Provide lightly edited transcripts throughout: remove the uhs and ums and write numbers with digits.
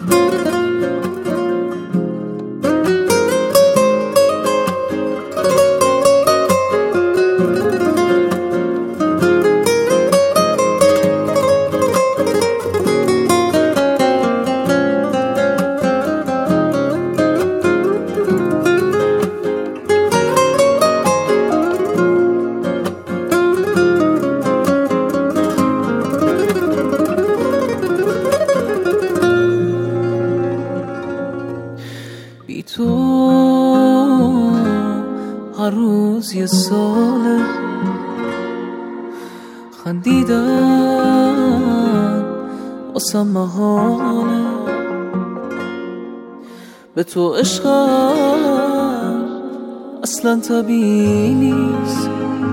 بی تو هر روز یه ساله، خندیدن واسم محاله. به تو عشقم اصلا طبیعی نیست،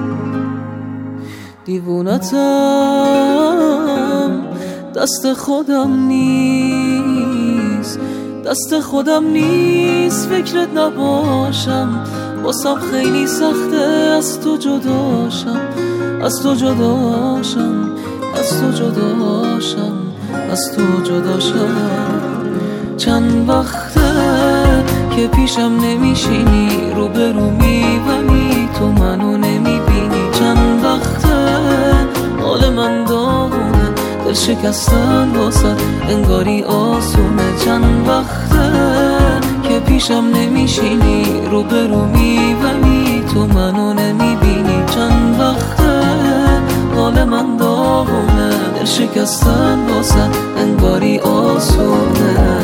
دیوونتم دست خودم نیست، دست خودم نیست. فکرت نباشم واسم خیلی سخته، از تو جداشم، از تو جداشم، از تو جداشم، از تو جداشم. چند وقته که پیشم نمیشینی، روبرو میبینی تو منو نمیبینی. چند وقته حال من داغونه، دل شکستن واسه انگاری آسونه. چند وقته که پیشم نمیشینی، روبرو میبینی تو منو نمیبینی. چند وقته حال من داغونه، دل شکستن واسه انگاری آسونه.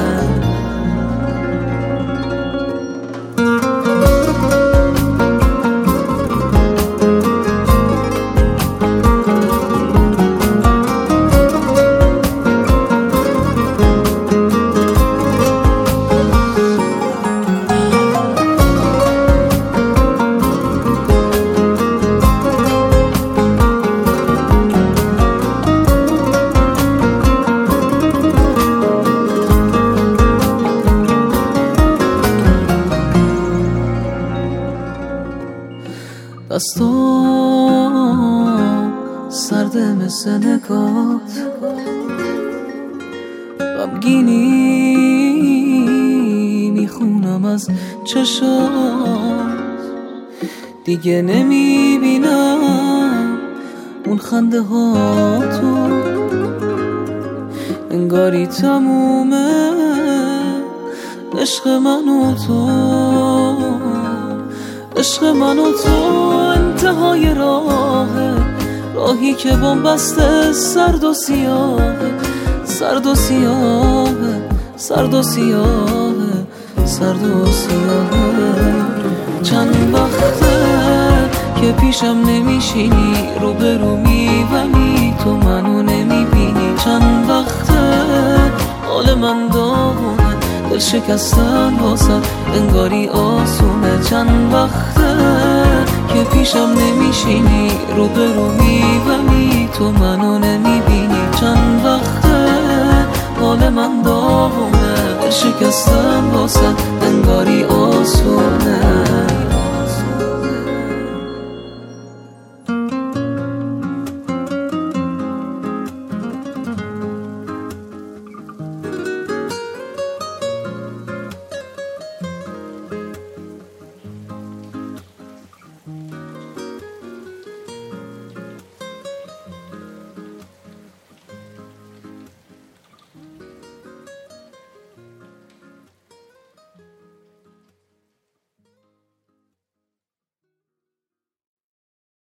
دستام سرده مثل نگات، غمگینی میخونم از چشات. دیگه نمیبینم اون خنده ها تو، انگاری تمومه عشق من و تو، عشق من و تو. انتهای راهی که بن‌بسته سرد و سیاهه، سرد و سیاهه، سرد و سیاهه، سرد و سیاهه. چند وقته که پیشم نمیشینی، روبرو میبینی تو منو نمیبینی. چند وقته حال من داغونه، دل شکستن واسه انگاری آسونه. چند وقته که پیشم نمیشینی، روبرو میبینی تو منو نمیبینی. چند وقته حال من داغونه، دل شکستن واسه انگاری آسونه.